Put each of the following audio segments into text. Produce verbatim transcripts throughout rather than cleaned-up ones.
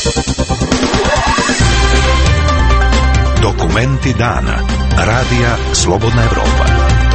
Dokumenti dana. Radija Slobodna Evropa.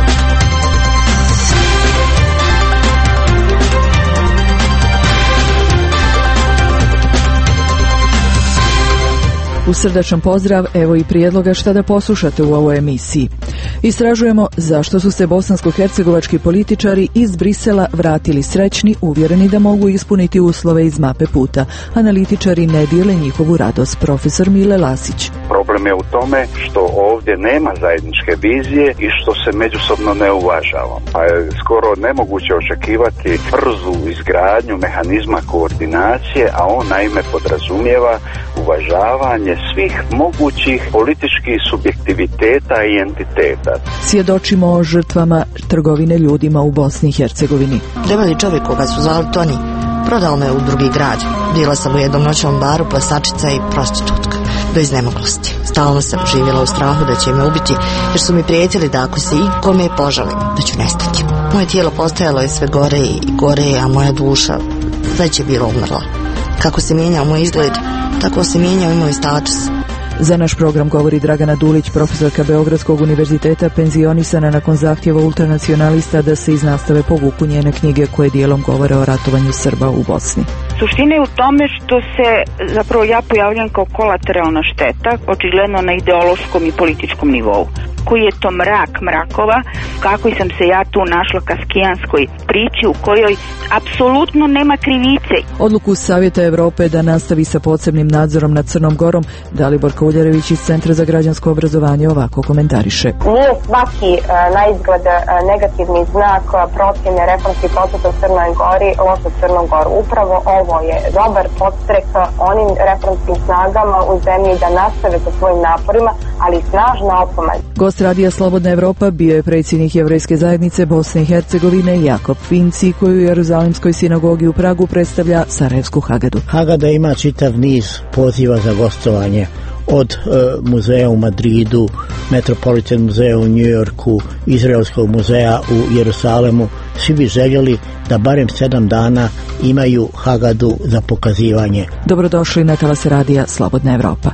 U srdačan pozdrav, evo i prijedloga šta da poslušate u ovoj emisiji. Istražujemo zašto su se bosansko-hercegovački političari iz Brisela vratili srećni, uvjereni da mogu ispuniti uslove iz mape puta. Analitičari ne dijele njihovu radost. Profesor Mile Lasić. Problem je u tome što ovdje nema zajedničke vizije i što se međusobno ne uvažava. Pa je skoro nemoguće očekivati brzu izgradnju mehanizma koordinacije, a on naime podrazumijeva uvažavanje svih mogućih političkih subjektiviteta i entiteta. Svjedočimo o žrtvama trgovine ljudima u Bosni i Hercegovini. Debeli čovjek koga su zvali Toni prodao me u drugi grad. Bila sam u jednom noćnom baru, plesačica i prostitutka. Do iznemoglosti. Stalno sam živjela u strahu da će me ubiti, jer su mi prijetili da ako se ikome požalim, da ću nestati. Moje tijelo postajalo je sve gore i gore, a moja duša već je bila umrla. Kako se mijenjao moj izgled, tako se mijenjao i moj status. Za naš program govori Dragana Dulić, profesorka Beogradskog univerziteta, penzionisana nakon zahtjeva ultranacionalista da se iz nastave povuku njene knjige koje dijelom govore o ratovanju Srba u Bosni. Suština je u tome što se zapravo ja pojavljam kao kolateralna šteta, očigledno na ideološkom i političkom nivou. Koji je to mrak mrakova, kako sam se ja tu našla kaskijanskoj priči u kojoj apsolutno nema krivice. Odluku Savjeta Evrope da nastavi sa posebnim nadzorom nad Crnom Gorom, Dalibor Kauljarević iz Centra za građansko obrazovanje ovako komentariše. Nije svaki uh, na izgled uh, negativni znak uh, procjene reformski proces u Crnoj Gori loš u Crnom Goru. Upravo ovo je dobar podstrek onim reformskim snagama u zemlji da nastave sa svojim naporima, ali i snažna opomena. Gost Radija Slobodna Evropa bio je predsjednik Jevrejske zajednice Bosne i Hercegovine Jakob Finci, koji u Jeruzalimskoj sinagogi u Pragu predstavlja Sarajevsku Hagadu. Hagada ima čitav niz poziva za gostovanje. Od e, muzeja u Madridu, Metropolitan muzeja u Njujorku, Izraelskog muzeja u Jerusalemu, svi bi željeli da barem sedam dana imaju Hagadu za pokazivanje. Dobrodošli na talas Radija Slobodna Evropa.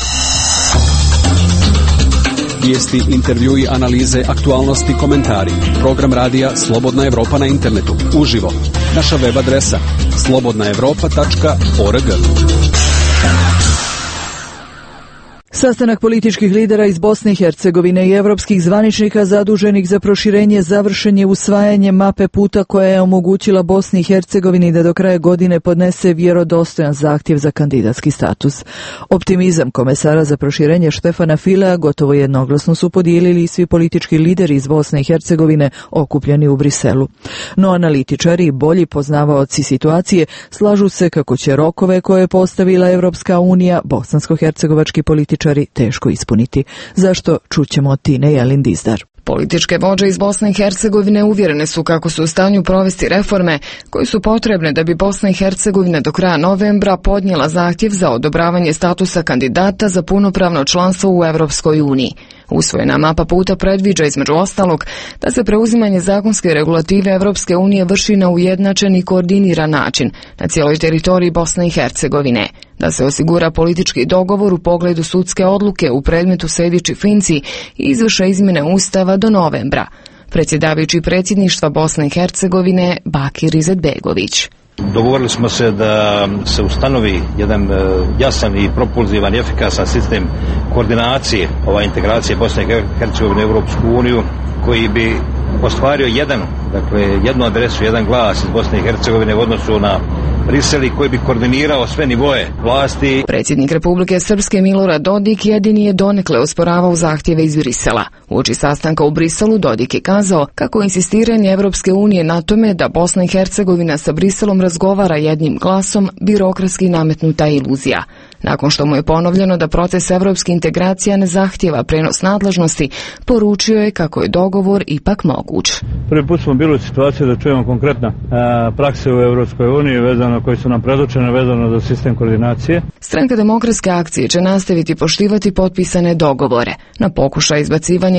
Vijesti, intervjui, analize, aktualnosti, komentari. Program radija Slobodna Evropa na internetu. Uživo. Naša web adresa slobodna evropa tačka org. Sastanak političkih lidera iz Bosne i Hercegovine i evropskih zvaničnika zaduženih za proširenje završen je usvajanjem mape puta koja je omogućila Bosni i Hercegovini da do kraja godine podnese vjerodostojan zahtjev za kandidatski status. Optimizam komesara za proširenje Štefana Filea gotovo jednoglasno su podijelili svi politički lideri iz Bosne i Hercegovine okupljeni u Briselu. No analitičari i bolji poznavaoci situacije slažu se kako će rokove koje je postavila Evropska unija bosansko-hercegovački političari teško ispuniti. Zašto? Čućemo od Tine Jelin Dizdar. Političke vođe iz Bosne i Hercegovine uvjerene su kako su u stanju provesti reforme koje su potrebne da bi Bosna i Hercegovina do kraja novembra podnijela zahtjev za odobravanje statusa kandidata za punopravno članstvo u Evropskoj uniji. Usvojena mapa puta predviđa između ostalog da se preuzimanje zakonske regulative Evropske unije vrši na ujednačen i koordiniran način na cijeloj teritoriji Bosne i Hercegovine, da se osigura politički dogovor u pogledu sudske odluke u predmetu Sejdić Finci i izvrše izmjene Ustava do novembra. Predsjedavajući predsjedništva Bosne i Hercegovine Bakir Izetbegović. Dogovorili smo se da se ustanovi jedan jasan i propulzivan i efikasan sistem koordinacije ova integracije Bosne i Hercegovine u Europsku uniju koji bi ostvario jedan, dakle jednu adresu, jedan glas iz Bosne i Hercegovine u odnosu na Brisel koji bi koordinirao sve nivoe vlasti. Predsjednik Republike Srpske Milorad Dodik jedini je donekle osporavao zahtjeve iz Brisela. Uoči sastanka u Briselu Dodik je kazao kako insistiranje Evropske unije na tome da Bosna i Hercegovina sa Briselom razgovara jednim glasom birokratski nametnuta iluzija. Nakon što mu je ponovljeno da proces evropske integracija ne zahtjeva prenos nadležnosti, poručio je kako je dogovor ipak moguć. Prvi put smo bili u situaciji da čujemo konkretna a, prakse u Evropskoj uniji vezano koji su nam predočene vezano za sistem koordinacije. Stranka demokratske akcije će nastaviti poštivati potpisane dogovore. Na pokušaj izbacivanja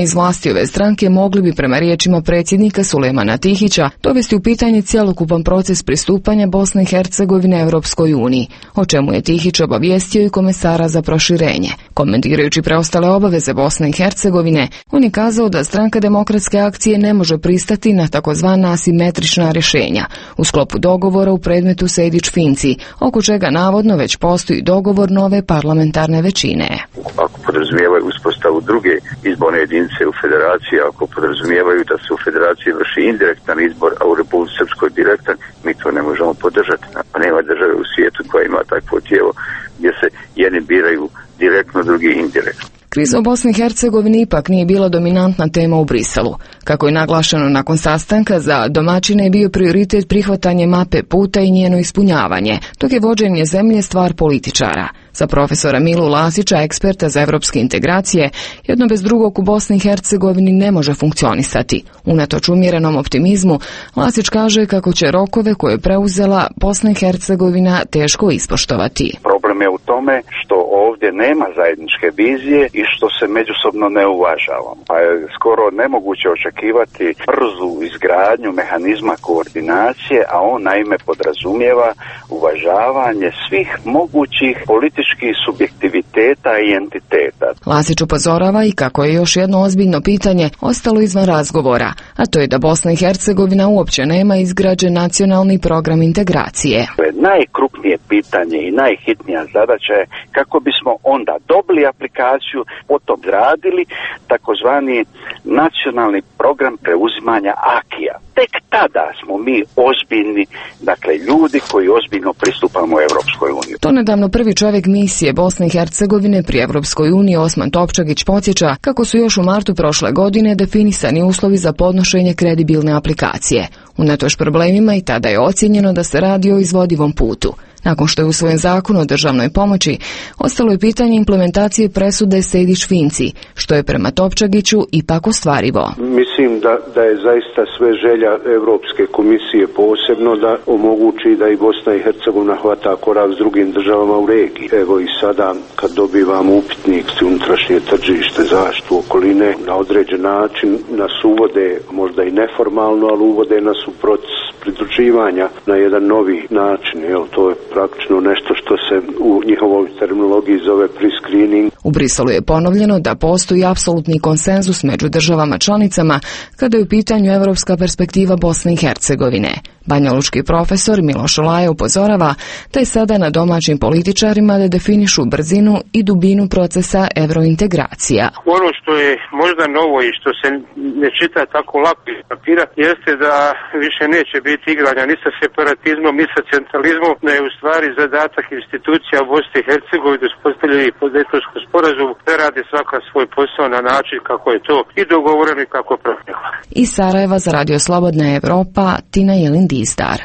iz vlasti ove stranke mogli bi prema riječima predsjednika Sulejmana Tihića dovesti u pitanje cjelokupan proces pristupanja Bosne i Hercegovine Europskoj uniji, o čemu je Tihić obavijestio i komesara za proširenje. Komentirajući preostale obaveze Bosne i Hercegovine, on je kazao da stranka Demokratske akcije ne može pristati na takozvana asimetrična rješenja u sklopu dogovora u predmetu Sejdić-Finci, oko čega navodno već postoji dogovor nove parlamentarne većine. Ako podrazumijevaju uspostavu druge izborne jedinice u federaciji, ako podrazumijevaju da se u federaciji vrši indirektan izbor, a u Republici Srpskoj direktan, mi to ne možemo podržati. Pa nema države u svijetu koja ima takvo tijelo gdje se jedni biraju direktno, drugi indirektno. Kriza u Bosni i Hercegovini ipak nije bila dominantna tema u Briselu. Kako je naglašeno nakon sastanka, za domaćine je bio prioritet prihvatanje mape puta i njeno ispunjavanje, dok je vođenje zemlje stvar političara. Za profesora Milu Lasića, eksperta za evropske integracije, jedno bez drugog u Bosni i Hercegovini ne može funkcionisati. Unatoč umjerenom optimizmu, Lasić kaže kako će rokove koje je preuzela Bosna i Hercegovina teško ispoštovati. Problem je u tome što ovdje nema zajedničke vizije i što se međusobno ne uvažavamo. Pa je skoro nemoguće očekivati brzu izgradnju mehanizma koordinacije, a on naime podrazumijeva uvažavanje svih mogućih političkih subjektiviteta i entiteta. Lasić upozorava i kako je još jedno ozbiljno pitanje ostalo izvan razgovora, a to je da Bosna i Hercegovina uopće nema izgrađen nacionalni program integracije. Najkrupnije pitanje i najhitnija zadaća je kako bismo onda dobili aplikaciju, potom radili takozvani nacionalni program preuzimanja akija. Tek tada smo mi ozbiljni, dakle ljudi koji ozbiljno pristupamo Europskoj uniji. To nedavno prvi čovjek misije Bosne i Hercegovine pri Europskoj uniji Osman Topčagić podsjeća kako su još u martu prošle godine definisani uslovi za podnošenje kredibilne aplikacije. Unatoč problemima i tada je ocijenjeno da se radi o izvodivom putu. Nakon što je usvojen zakon o državnoj pomoći, ostalo je pitanje implementacije presude Sejdić-Finci, što je prema Topčagiću ipak ostvarivo. Mislim da, da je zaista sve želja Europske komisije posebno da omogući da i Bosna i Hercegovina hvata korak s drugim državama u regiji. Evo i sada kad dobivamo upitnik s unutrašnje tržište, zaštitu okoline, na određen način nas uvode, možda i neformalno, ali uvode nas u proces pridruživanja na jedan novi način. Jel, to je praktično nešto što se u njihovoj terminologiji zove pre-screening. U Briselu je ponovljeno da postoji apsolutni konsenzus među državama članicama kada je u pitanju evropska perspektiva Bosne i Hercegovine. Banjalučki profesor Miloš Olaja upozorava da je sada na domaćim političarima da definišu brzinu i dubinu procesa evrointegracija. Ono što je možda novo i što se ne čita tako lako iz papira jeste da više neće biti igranja ni sa separatizmom, ni sa centralizmom, da je u stvari zadatak institucija Bosne i Hercegovine uspostavljeni pod Dejtonskom sporazumu da rade svaka svoj posao na način kako je to i dogovoreno i kako pravilo. Iz Sarajeva za Radio Slobodna Evropa, Tina Jelin Dizdar.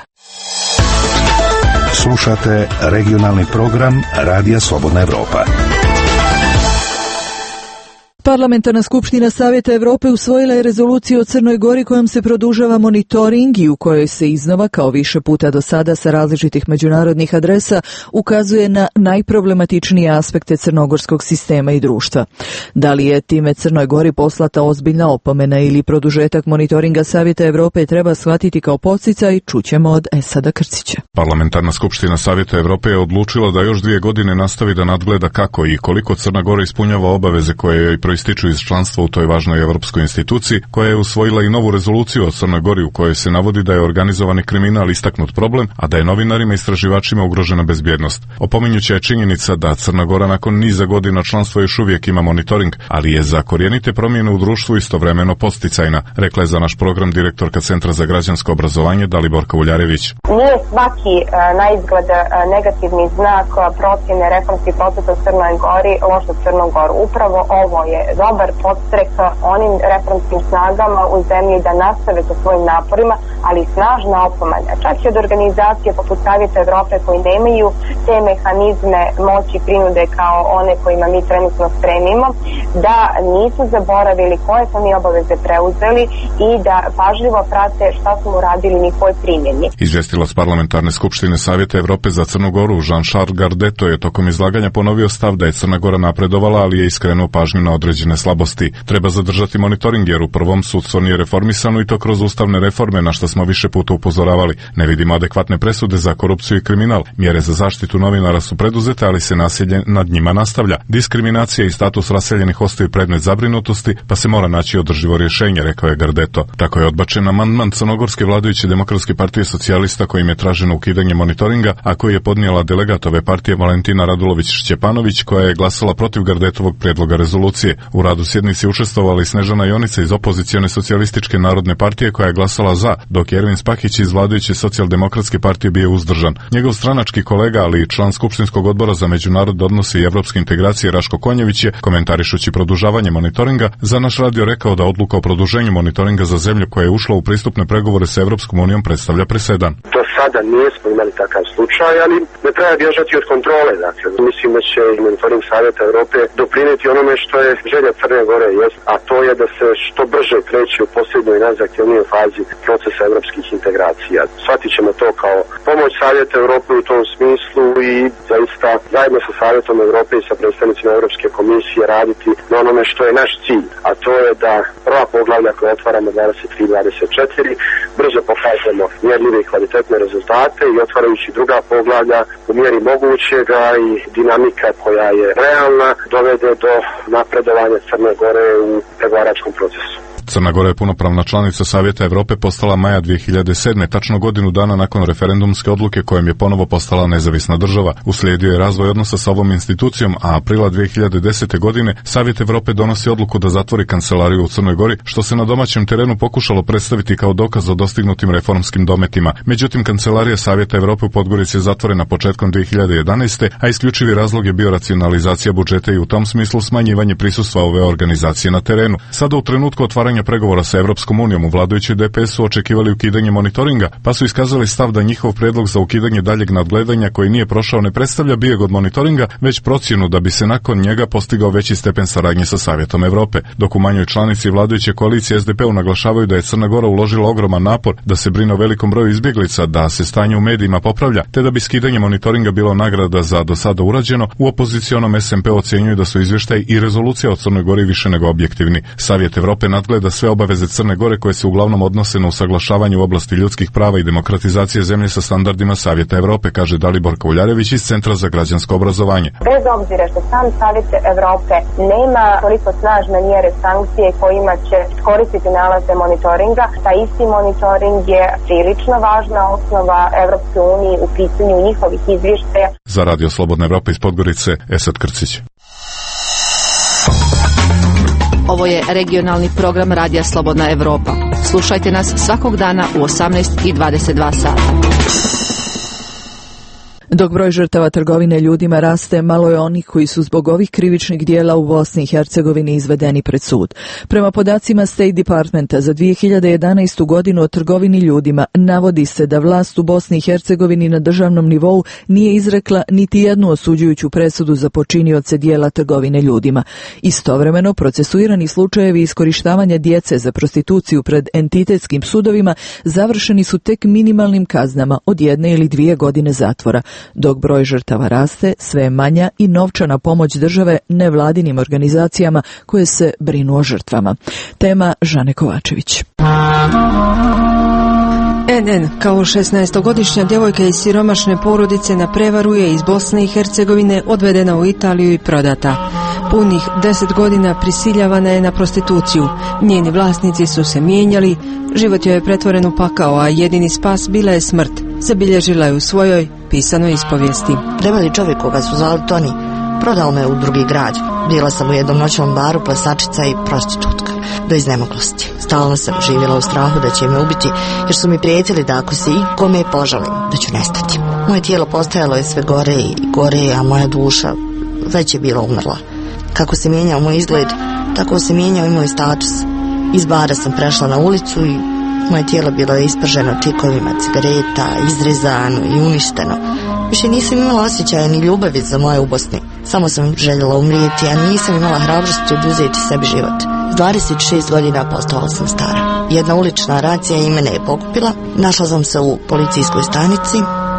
Slušate regionalni program Radija Slobodna Evropa. Parlamentarna skupština Savjeta Europe usvojila je rezoluciju o Crnoj Gori kojom se produžava monitoring i u kojoj se iznova, kao više puta do sada sa različitih međunarodnih adresa, ukazuje na najproblematičnije aspekte crnogorskog sistema i društva. Da li je time Crnoj Gori poslata ozbiljna opomena ili produžetak monitoringa Savjeta Europe treba shvatiti kao podsticaj, čućemo od Esada Krcića. Parlamentarna skupština Savjeta Europe je odlučila da još dvije godine nastavi da nadgleda kako i koliko Crna Gora ispunjava obaveze koje joj proističu iz članstva u toj važnoj evropskoj instituciji, koja je usvojila i novu rezoluciju o Crnoj Gori u kojoj se navodi da je organizovani kriminal istaknut problem, a da je novinarima i istraživačima ugrožena bezbjednost. Opominjuća je činjenica da Crna Gora nakon niza godina članstva još uvijek ima monitoring, ali je za korijenite promjene u društvu istovremeno posticajna, rekla je za naš program direktorka Centra za građansko obrazovanje Daliborka Uljarević. Nije svaki uh, na izgled uh, negativni znak uh, procjene reformskih procesa u Crnoj Gori loš za Crnu Goru. Upravo ovo je dobar podstrek onim reformskim snagama u zemlji da nastave sa svojim naporima, ali snažna opomena, čak i od organizacije poput Savjeta Evrope koji nemaju te mehanizme moći prinude kao one kojima mi trenutno stremimo, da nisu zaboravili koje smo mi obaveze preuzeli i da pažljivo prate šta smo uradili u njihovoj primjeni. Izvjestilac parlamentarne skupštine Savjeta Evrope za Crnu Goru Jean-Charles Gardeto je tokom izlaganja ponovio stav da je Crna Gora napredovala, ali je iskrenuo pažnju na određenje određene slabosti. Treba zadržati monitoring jer u prvom sudstvo nije reformisano i to kroz ustavne reforme na što smo više puta upozoravali. Ne vidimo adekvatne presude za korupciju i kriminal. Mjere za zaštitu novinara su preduzete, ali se nasilje nad njima nastavlja. Diskriminacija i status raseljenih ostaju predmet zabrinutosti, pa se mora naći održivo rješenje, rekao je Gardeto. Tako je odbačen amandman crnogorske vladajuće Demokratske partije socijalista kojim je traženo ukidanje monitoringa, a koji je podnijela delegat ove partije Valentina Radulović-Šćepanović, koja je glasala protiv Gardetovog prijedloga rezolucije. U radu sjednici učestvovala i Snežana Jonica iz opozicione socijalističke narodne partije koja je glasala za, dok je Ervin Spahić iz vladajuće socijaldemokratske partije bio uzdržan. Njegov stranački kolega, ali i član Skupštinskog odbora za međunarodne odnose i evropske integracije Raško Konjević je, komentarišući produžavanje monitoringa, za naš radio rekao da odluka o produženju monitoringa za zemlju koja je ušla u pristupne pregovore sa Evropskom unijom predstavlja presedan. Do sada nismo imali takav slučaj, ali ne treba bježati od kontrole. Dakle, mislim da će monitoring Savjeta Europe doprinijeti onome što je želja Crne Gore, jest, a to je da se što brže kreće u posljednjoj i najzahtjevnijoj fazi procesa evropskih integracija. Shvatit ćemo to kao pomoć Savjeta Europe u tom smislu i zaista zajedno sa Savjetom Europe i sa predstavnicima Europske komisije raditi na onome što je naš cilj, a to je da prva poglavlja koja otvaramo dvadeset tri dvadeset četiri brzo pokažemo mjerljive i kvalitetne rezultate i otvarajući druga poglavlja u mjeri mogućega i dinamika koja je realna dovede do napredovanja Crne Gore u pregovaračkom procesu. Crna Gora je punopravna članica Savjeta Europe postala maja dvije hiljade sedme, tačno godinu dana nakon referendumske odluke kojom je ponovo postala nezavisna država. Uslijedio je razvoj odnosa sa ovom institucijom, a aprila dvije hiljade desete. godine Savjet Europe donosi odluku da zatvori kancelariju u Crnoj Gori, što se na domaćem terenu pokušalo predstaviti kao dokaz o dostignutim reformskim dometima. Međutim, kancelarija Savjeta Europe u Podgorici je zatvorena početkom dvije hiljade jedanaeste. a isključivi razlog je bio racionalizacija budžeta i u tom smislu smanjivanje prisustva ove organizacije na terenu. Sada u trenutku otvaranja pregovora sa Evropskom unijom u vladajućoj D P S su očekivali ukidanje monitoringa, pa su iskazali stav da njihov predlog za ukidanje daljeg nadgledanja koji nije prošao ne predstavlja bijeg od monitoringa, već procjenu da bi se nakon njega postigao veći stepen saradnje sa Savjetom Europe. Dok u manjoj članici vladajuće koalicije S D P-u naglašavaju da je Crna Gora uložila ogroman napor da se brine o velikom broju izbjeglica, da se stanje u medijima popravlja, te da bi skidanje monitoringa bilo nagrada za do sada urađeno, u opozicionom S M P ocjenjuju da su izvještaj i rezolucija o Crnoj Gori više nego objektivni. Savjet Europe nadgleda sve obaveze Crne Gore koje se uglavnom odnose na usaglašavanje u oblasti ljudskih prava i demokratizacije zemlje sa standardima Savjeta Europe, kaže Dalibor Kauljarević iz Centra za građansko obrazovanje. Bez obzira što sam Savjet Europe nema toliko snažne mjere sankcije kojima će koristiti nalaze monitoringa, taj isti monitoring je prilično važna osnova Evropske unije u pitanju njihovih izvještaja. Za Radio Slobodna Evropa iz Podgorice, Esad Krcić. Ovo je regionalni program Radija Slobodna Evropa. Slušajte nas svakog dana u osamnaest i dvadeset dva sata. Dok broj žrtava trgovine ljudima raste, malo je onih koji su zbog ovih krivičnih dijela u Bosni i Hercegovini izvedeni pred sud. Prema podacima State Departmenta za dvije hiljade jedanaestu. godinu o trgovini ljudima navodi se da vlast u Bosni i Hercegovini na državnom nivou nije izrekla niti jednu osuđujuću presudu za počinioce dijela trgovine ljudima. Istovremeno, procesuirani slučajevi iskorištavanja djece za prostituciju pred entitetskim sudovima završeni su tek minimalnim kaznama od jedne ili dvije godine zatvora. Dok broj žrtava raste, sve je manja i novčana pomoć države nevladinim organizacijama koje se brinu o žrtvama. Tema Žane Kovačević. N N kao šesnaestogodišnja djevojka iz siromašne porodice na prevaru je iz Bosne i Hercegovine odvedena u Italiju i prodata. Punih deset godina prisiljavana je na prostituciju. Njeni vlasnici su se mijenjali, život joj je pretvoren u pakao, a jedini spas bila je smrt. Zabilježila je u svojoj pisanoj ispovijesti. Debeli čovjek koga su zvali Toni prodao me u drugi grad. Bila sam u jednom noćnom baru, plesačica i prostitutka. Do iznemoglosti. Stalno sam živjela u strahu da će me ubiti, jer su mi prijetili da ako se ikome požalim, da ću nestati. Moje tijelo postajalo je sve gore i gore, a moja duša već je bila umrla. Kako se mijenjao moj izgled, tako se mijenjao i moj status. Iz bara sam prešla na ulicu i moje tijelo bilo je isprženo čikovima cigareta, izrezano i uništeno. Više nisam imala osjećaja ni ljubavi za moje ubosne. Samo sam željela umrijeti, a nisam imala hrabrosti oduzeti sebi život. S dvadeset šest godina postala sam stara. Jedna ulična racija i mene je pokupila. Našla sam se u policijskoj stanici.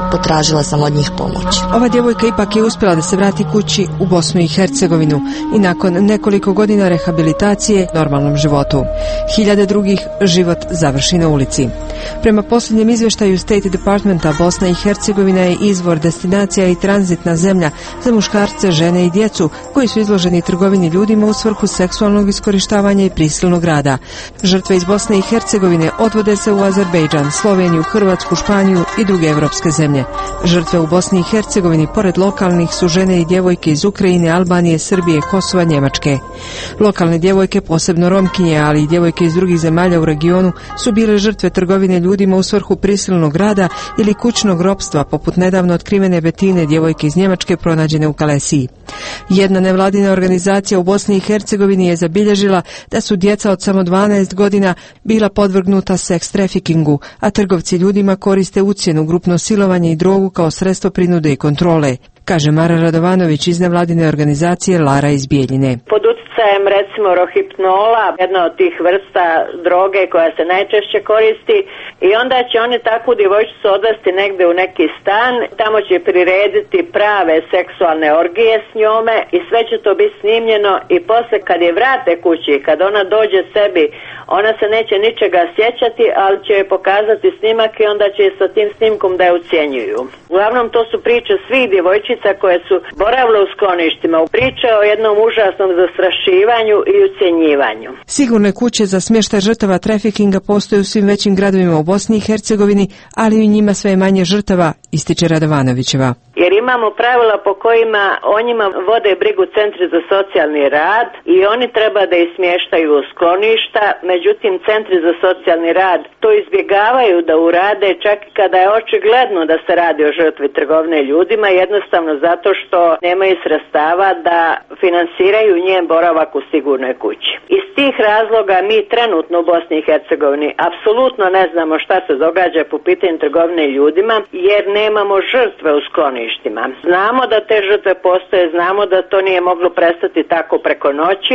potražila sam od njih pomoć. Ova djevojka ipak je uspjela da se vrati kući u Bosnu i Hercegovinu i nakon nekoliko godina rehabilitacije normalnom životu. Hiljade drugih život završi na ulici. Prema posljednjem izvještaju State Departmenta, Bosna i Hercegovina je izvor, destinacija i tranzitna zemlja za muškarce, žene i djecu koji su izloženi trgovini ljudima u svrhu seksualnog iskorištavanja i prisilnog rada. Žrtve iz Bosne i Hercegovine odvode se u Azerbejdžan, Sloveniju, Hrvatsku, Španiju i druge evropske zemlje. Žrtve u Bosni i Hercegovini pored lokalnih su žene i djevojke iz Ukrajine, Albanije, Srbije, Kosova, Njemačke. Lokalne djevojke, posebno Romkinje, ali i djevojke iz drugih zemalja u regionu su bile žrtve trgovine ljudima u svrhu prisilnog rada ili kućnog ropstva, poput nedavno otkrivene Betine, djevojke iz Njemačke pronađene u Kalesiji. Jedna nevladina organizacija u Bosni i Hercegovini je zabilježila da su djeca od samo dvanaest godina bila podvrgnuta seks trafikingu, a trgovci ljudima koriste ucjenu, grupno silovanje i drogu kao sredstvo prinude i kontrole, kaže Mara Radovanović iz nevladine organizacije Lara iz Bijeljine. Pod utjecajem recimo rohipnola, jedna od tih vrsta droge koja se najčešće koristi, i onda će oni takvu djevojčicu odvesti negdje u neki stan, tamo će prirediti prave seksualne orgije s njome i sve će to biti snimljeno i poslije kad je vrate kući, kad ona dođe sebi, ona se neće ničega sjećati, ali će je pokazati snimak i onda će sa tim snimkom da je ucjenjuju. Uglavnom to su priče svih djevojčica koje su boravile u skloništima, priče o jednom užasnom zastrašivanju i ucjenjivanju. Sigurne kuće za smještaj žrtava trafikinga postoje u svim većim gradovima u Bosni i Hercegovini, ali i u njima sve manje žrtava, ističe Radovanovićeva. Jer imamo pravila po kojima o njima vode brigu centri za socijalni rad i oni treba da ih smještaju u skloništa, međutim centri za socijalni rad to izbjegavaju da urade čak i kada je očigledno da se radi o žrtvi trgovine ljudima, jednostavno zato što nemaju sredstava da finansiraju njen boravak u sigurnoj kući. Iz tih razloga mi trenutno u Bosni i Hercegovini apsolutno ne znamo šta se događa po pitanju trgovine ljudima jer nemamo žrtve u skloništima. Znamo da te žrtve postoje, znamo da to nije moglo prestati tako preko noći,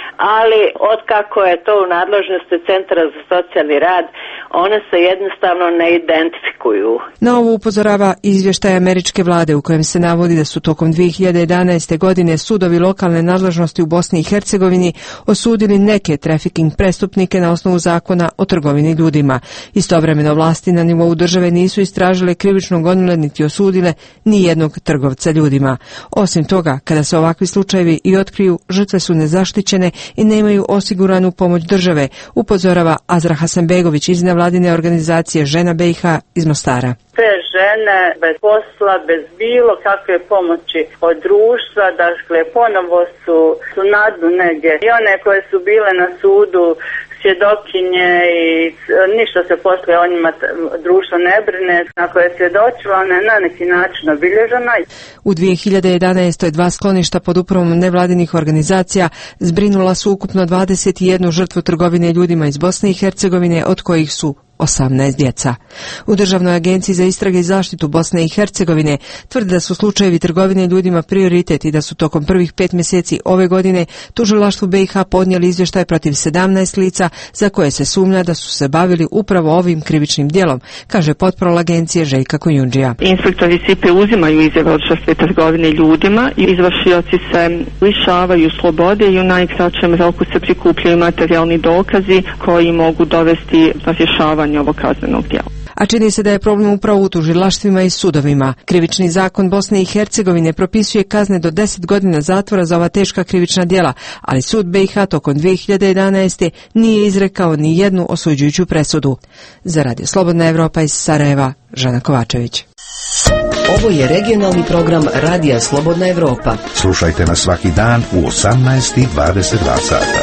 ali otkako je to u nadležnosti Centra za socijalni rad, one se jednostavno ne identifikuju. Na ovo upozorava izvještaj američke vlade u kojem se navodi da su tokom dvije hiljade jedanaeste. godine sudovi lokalne nadležnosti u Bosni i Hercegovini osudili neke trafiking prestupnike na osnovu zakona o trgovini ljudima. Istovremeno vlasti na nivou države nisu istražile, krivično gonile niti osudile ni jednog trgovca ljudima. Osim toga, kada se ovakvi slučajevi i otkriju, žrtve su nezaštićene i nemaju osiguranu pomoć države, upozorava Azra Hasanbegović iz nevladine organizacije Žena B i H iz Mostara. Te žene bez posla, bez bilo kakve pomoći od društva, dakle ponovo su, su na dnu negdje. I one koje su bile na sudu, svjedokinje i ništa se poslije o njima društvo ne brine. Ako je svjedočila, ona je na neki način obilježena. U dvije hiljade jedanaeste. dva skloništa pod upravom nevladinih organizacija zbrinula su ukupno dvadeset jednu žrtvu trgovine ljudima iz Bosne i Hercegovine, od kojih su osamnaest djeca. U Državnoj agenciji za istrage i zaštitu Bosne i Hercegovine tvrde da su slučajevi trgovine ljudima prioritet i da su tokom prvih pet mjeseci ove godine tužilaštvu B i H podnijeli izvještaj protiv sedamnaest lica za koje se sumnja da su se bavili upravo ovim krivičnim djelom, kaže potporol agencije Željka Kojundžija. Inspektori S I P E uzimaju izjave od žrtve trgovine ljudima i izvršioci se lišavaju slobode i u najkraćem roku se prikupljaju materijalni dokazi koji mogu dovesti do rješavanja ovog kaznenog djela. A čini se da je problem upravo u tužilaštvima i sudovima. Krivični zakon Bosne i Hercegovine propisuje kazne do deset godina zatvora za ova teška krivična djela, ali sud B i H tokom dvije hiljade jedanaeste. nije izrekao ni jednu osuđujuću presudu. Za Radio Slobodna Evropa iz Sarajeva, Žana Kovačević. Ovo je regionalni program Radija Slobodna Evropa. Slušajte nas svaki dan u osamnaest i dvadeset dva sata.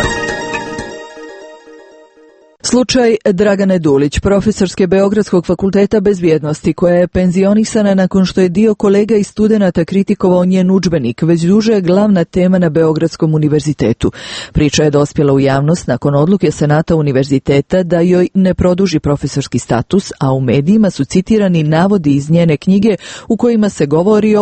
Slučaj Dragane Dulić, profesorske Beogradskog fakulteta bezbjednosti, koja je penzionisana nakon što je dio kolega i studenata kritikovao njen udžbenik, već duže je glavna tema na Beogradskom univerzitetu. Priča je dospjela u javnost nakon odluke Senata univerziteta da joj ne produži profesorski status, a u medijima su citirani navodi iz njene knjige u kojima se govori o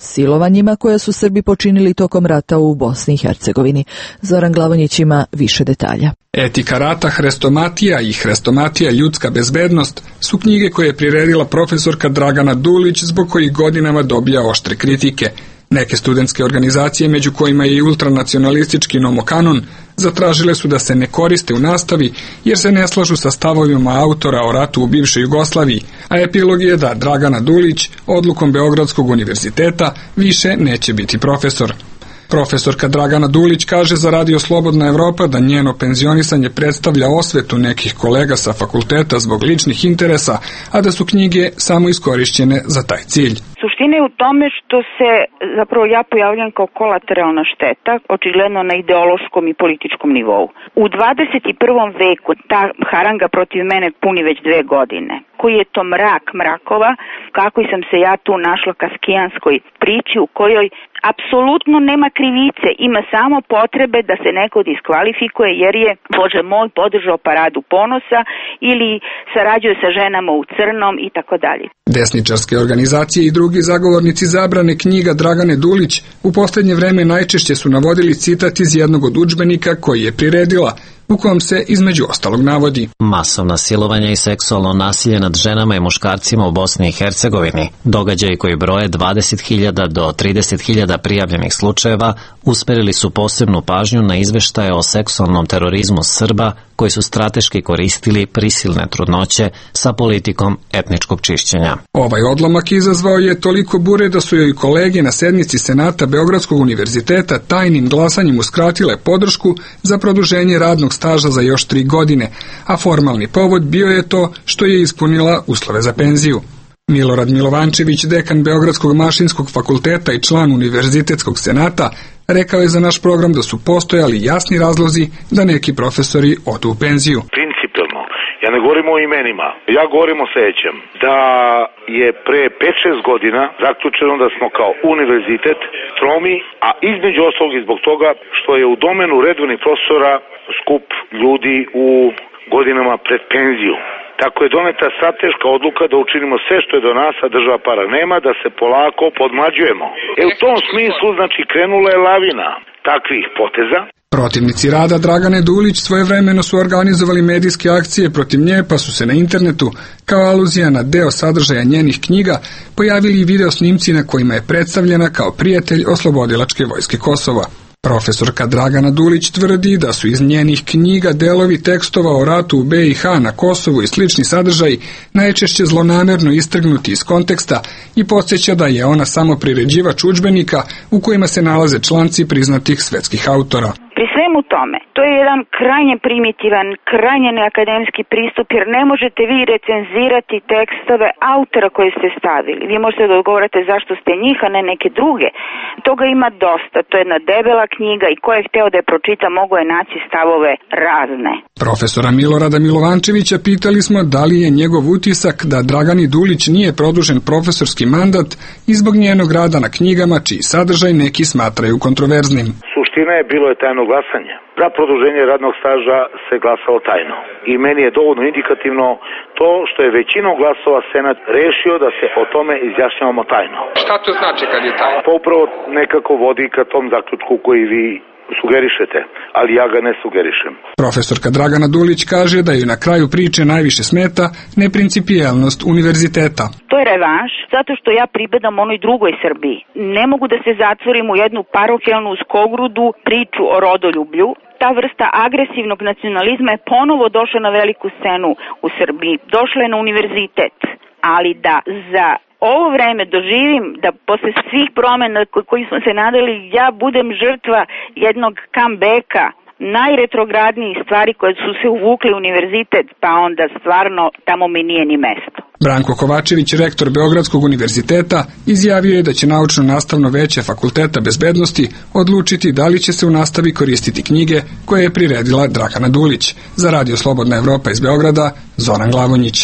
silovanjima koja su Srbi počinili tokom rata u Bosni i Hercegovini. Zoran Glavonjić ima više detalja. Etika rata, hrestomatija i hrestomatija ljudska bezbednost su knjige koje je priredila profesorka Dragana Dulić, zbog kojih godinama dobija oštre kritike. Neke studentske organizacije, među kojima je i ultranacionalistički Nomokanon, zatražile su da se ne koriste u nastavi jer se ne slažu sa stavovima autora o ratu u bivšoj Jugoslaviji, a epilog je da Dragana Dulić odlukom Beogradskog univerziteta više neće biti profesor. Profesorka Dragana Dulić kaže za Radio Slobodna Evropa da njeno penzionisanje predstavlja osvetu nekih kolega sa fakulteta zbog ličnih interesa, a da su knjige samo iskorišćene za taj cilj. Suština je u tome što se zapravo ja pojavljam kao kolateralna šteta, očigledno na ideološkom i političkom nivou. U dvadeset prvom veku ta haranga protiv mene puni već dve godine. Koji je to mrak mrakova, kako sam se ja tu našla kaskijanskoj priči u kojoj apsolutno nema krivice, ima samo potrebe da se neko diskvalifikuje jer je, Bože moj, podržao paradu ponosa ili sarađuje sa ženama u crnom i tako dalje. Desničarske organizacije i drugi zagovornici zabrane knjiga Dragane Dulić u posljednje vreme najčešće su navodili citat iz jednog od udžbenika koji je priredila, u kom se između ostalog navodi: masovna silovanja i seksualno nasilje nad ženama i muškarcima u Bosni i Hercegovini, događaji koji broje dvadeset hiljada do trideset hiljada prijavljenih slučajeva, usmerili su posebnu pažnju na izveštaje o seksualnom terorizmu Srba koji su strateški koristili prisilne trudnoće sa politikom etničkog čišćenja. Ovaj odlomak izazvao je toliko bure da su joj kolege na sednici Senata Beogradskog univerziteta tajnim glasanjem uskratile podršku za produženje radnog staža za još tri godine, a formalni povod bio je to što je ispunila uslove za penziju. Milorad Milovančević, dekan Beogradskog mašinskog fakulteta i član Univerzitetskog senata, rekao je za naš program da su postojali jasni razlozi da neki profesori odu u penziju. Principijalno, ja ne govorim o imenima, ja govorim o sljedećem, da je pre pet šest godina zaključeno da smo kao univerzitet tromi, a između ostalog i zbog toga što je u domenu redovnih profesora skup ljudi u godinama pred penziju. Tako je doneta strateška odluka da učinimo sve što je do nas, a država para nema, da se polako podmlađujemo. E u tom smislu, znači, krenula je lavina takvih poteza. Protivnici rada Dragane Dulić svojevremeno su organizovali medijske akcije protiv nje, pa su se na internetu, kao aluzija na deo sadržaja njenih knjiga, pojavili i video snimci na kojima je predstavljena kao prijatelj Oslobodilačke vojske Kosova. Profesorka Dragana Dulić tvrdi da su iz njenih knjiga delovi tekstova o ratu u be i ha na Kosovu i slični sadržaji najčešće zlonamerno istrgnuti iz konteksta i podsjeća da je ona samo priređivač udžbenika u kojima se nalaze članci priznatih svetskih autora. Pri svemu tome, to je jedan krajnje primitivan, krajnje neakademski pristup, jer ne možete vi recenzirati tekstove autora koje ste stavili. Vi možete da odgovorite zašto ste njih, a ne neke druge. Toga ima dosta, to je jedna debela knjiga i ko je hteo da je pročita mogo je naći stavove razne. Profesora Milorada Milovančevića pitali smo da li je njegov utisak da Dragani Dulić nije produžen profesorski mandat i zbog njenog rada na knjigama čiji sadržaj neki smatraju kontroverznim. Suština je bilo je tajno glasanje. Za produženje radnog staža se glasalo tajno. I meni je dovoljno indikativno to što je većinom glasova Senat rešio da se o tome izjašnjavamo tajno. Šta to znači kad je tajno? Pa upravo nekako vodi ka tom zaključku koji vi sugerišete, ali ja ga ne sugerišem. Profesorka Dragana Dulić kaže da ju na kraju priče najviše smeta neprincipijelnost univerziteta. To je revanš, zato što ja pripadam onoj drugoj Srbiji. Ne mogu da se zatvorim u jednu parohijalnu skogrudu priču o rodoljublju. Ta vrsta agresivnog nacionalizma je ponovo došla na veliku scenu u Srbiji. Došla je na univerzitet, ali da za ovo vreme doživim da posle svih promjena koji smo se nadali ja budem žrtva jednog comebacka, najretrogradnijih stvari koje su se uvukli u univerzitet, pa onda stvarno tamo mi nije ni mesto. Branko Kovačević, rektor Beogradskog univerziteta, izjavio je da će naučno-nastavno veće Fakulteta bezbednosti odlučiti da li će se u nastavi koristiti knjige koje je priredila Dragana Dulić. Za Radio Slobodna Evropa iz Beograda, Zoran Glavonjić.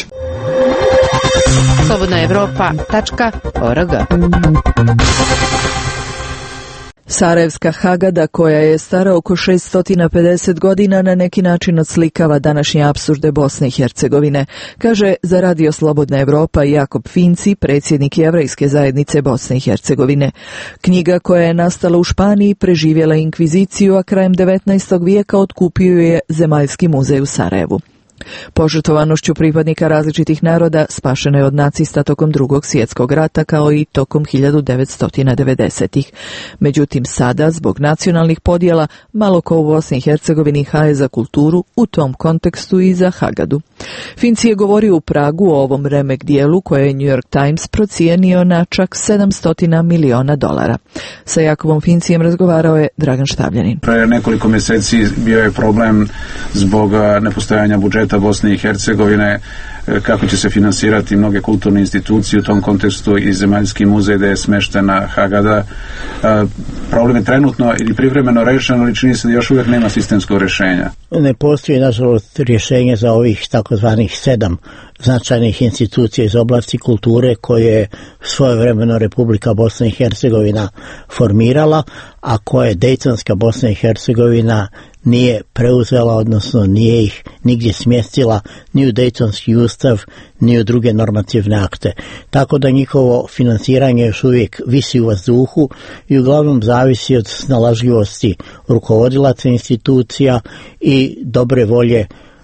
slobodna evropa tačka org Sarajevska Hagada, koja je stara oko šesto pedeset godina, na neki način odslikava današnje apsurde Bosne i Hercegovine, kaže za Radio Slobodna Evropa Jakob Finci, predsjednik Jevrejske zajednice Bosne i Hercegovine. Knjiga, koja je nastala u Španiji, preživjela inkviziciju, a krajem devetnaestog vijeka otkupio je Zemaljski muzej u Sarajevu. Požrtvovanošću pripadnika različitih naroda spašeno je od nacista tokom Drugog svjetskog rata, kao i tokom hiljadu devetsto devedesetih. Međutim, sada, zbog nacionalnih podjela, malo ko u Bosni i Hercegovini haje za kulturu, u tom kontekstu i za Hagadu. Finci je govorio u Pragu o ovom remek dijelu, koje je New York Times procijenio na čak sedamsto miliona dolara. Sa Jakobom Fincijem razgovarao je Dragan Štavljanin. Pre nekoliko mjeseci bio je problem zbog nepostojanja budžeta Bosne i Hercegovine, kako će se finansirati mnoge kulturne institucije, u tom kontekstu i Zemaljski muzej gde je smeštena Hagada. Problem je trenutno ili privremeno rešen, ali čini se da još uvijek nema sistemskog rješenja. Ne postoji, nažalost, rješenje za ovih takozvanih sedam značajnih institucija iz oblasti kulture koje je svojevremeno Republika Bosna i Hercegovina formirala, a koje Dejtonska Bosna i Hercegovina nije preuzela, odnosno nije ih nigdje smjestila ni u Dejtonski ustav, ni u druge normativne akte. Tako da njihovo finansiranje još uvijek visi u vazduhu i uglavnom zavisi od snalažljivosti rukovodilaca institucija i dobre volje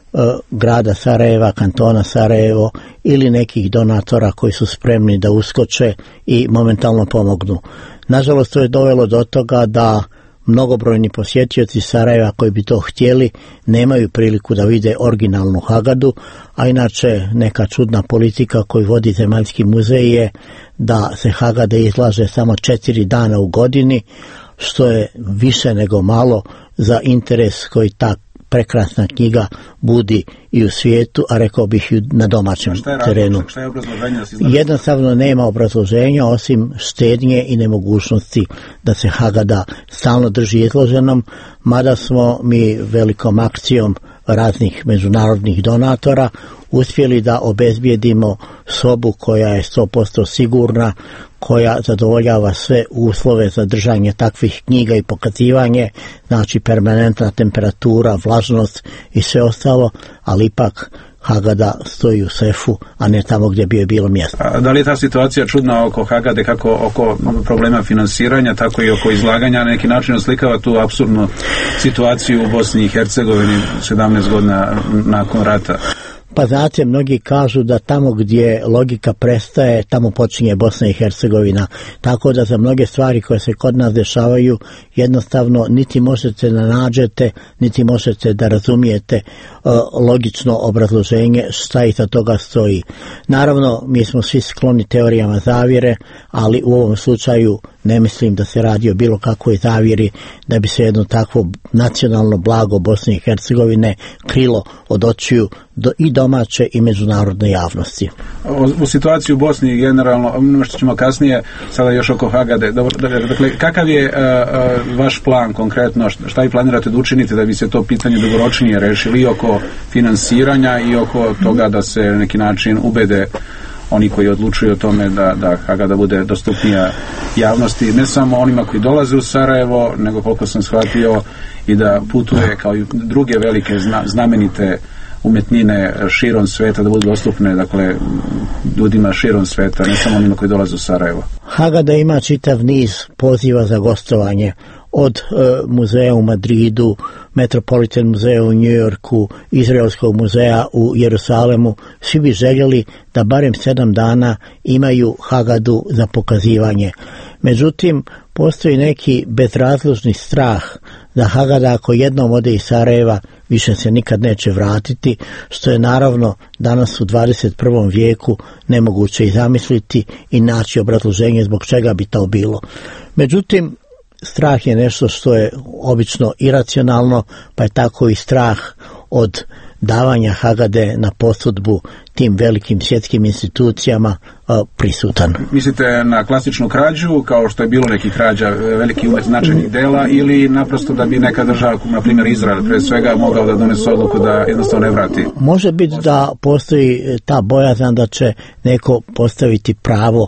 grada Sarajeva, kantona Sarajevo ili nekih donatora koji su spremni da uskoče i momentalno pomognu. Nažalost, to je dovelo do toga da mnogobrojni posjetioci Sarajeva koji bi to htjeli nemaju priliku da vide originalnu Hagadu, a inače neka čudna politika koju vodi Zemaljski muzej je da se Hagada izlaže samo četiri dana u godini, što je više nego malo za interes koji ta prekrasna knjiga budi i u svijetu, a rekao bih i na domaćem terenu. Šta je obrazloženje? Jednostavno nema obrazloženja osim štednje i nemogućnosti da se Hagada stalno drži izloženom, mada smo mi velikom akcijom raznih međunarodnih donatora uspjeli da obezbijedimo sobu koja je sto posto sigurna, koja zadovoljava sve uslove za držanje takvih knjiga i pokazivanje, znači permanentna temperatura, vlažnost i sve ostalo, ali ipak Hagada stoji u sefu, a ne tamo gdje bi je bilo mjesto. A da li je ta situacija čudna oko Hagade, kako oko problema finansiranja, tako i oko izlaganja, na neki način oslikava tu apsurdnu situaciju u Bosni i Hercegovini sedamnaest godina nakon rata? Pa znate, mnogi kažu da tamo gdje logika prestaje, tamo počinje Bosna i Hercegovina. Tako da za mnoge stvari koje se kod nas dešavaju, jednostavno niti možete da nađete, niti možete da razumijete uh, logično obrazloženje šta iza toga stoji. Naravno, mi smo svi skloni teorijama zavjere, ali u ovom slučaju ne mislim da se radi o bilo kakvoj zavjeri, da bi se jedno takvo nacionalno blago Bosne i Hercegovine krilo od očiju do, i domaće i međunarodne javnosti. U, u situaciji u Bosni generalno, što ćemo kasnije, sada još oko Hagade, dobro, dakle, kakav je uh, uh, vaš plan konkretno, šta vi planirate da učinite da bi se to pitanje dugoročnije rešili i oko finansiranja i oko toga da se na neki način ubede oni koji odlučuju o tome da, da Hagada bude dostupnija javnosti, ne samo onima koji dolaze u Sarajevo, nego koliko sam shvatio i da putuje kao i druge velike zna, znamenite umjetnine širom sveta, da budu dostupne, dakle, ljudima širom sveta, ne samo onima koji dolaze u Sarajevo. Hagada ima čitav niz poziva za gostovanje, od e, muzeja u Madridu, Metropolitan muzeja u New Yorku, Izraelskog muzeja u Jerusalemu. Svi bi željeli da barem sedam dana imaju Hagadu za pokazivanje. Međutim, postoji neki bezrazložni strah da Hagada, ako jednom ode iz Sarajeva, više se nikad neće vratiti, što je naravno danas u dvadeset prvom vijeku nemoguće i zamisliti i naći obrazloženje zbog čega bi to bilo. Međutim, strah je nešto što je obično iracionalno, pa je tako i strah od davanja Hagade na posudbu tim velikim svjetskim institucijama uh, prisutan. Mislite na klasičnu krađu, kao što je bilo nekih krađa velikih značajnih dela, ili naprosto da bi neka država, na primjer Izrael, pre svega mogao da donese odluku da jednostavno ne vrati? Može biti da postoji ta bojazan da će neko postaviti pravo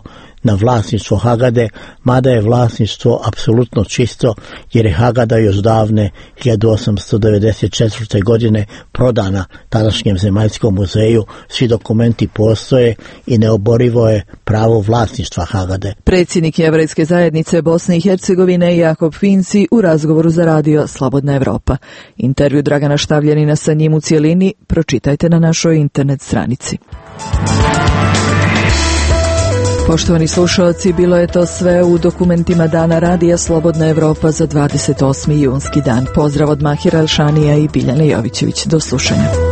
na vlasništvo Hagade, mada je vlasništvo apsolutno čisto, jer je Hagada još davne hiljadu osamsto devedeset četvrte. godine prodana tadašnjem Zemaljskom muzeju, svi dokumenti postoje i neoborivo je pravo vlasništva Hagade. Predsjednik Jevrejske zajednice Bosne i Hercegovine Jakob Finci u razgovoru za radio Slobodna Evropa. Intervju Dragana Štavljanina sa njim u cijelini pročitajte na našoj internet stranici. Poštovani slušalci, bilo je to sve u dokumentima Dana radija Slobodna Evropa za dvadeset osmi junski dan. Pozdrav od Mahira Elšanija i Biljane Jovićević. Do slušanja.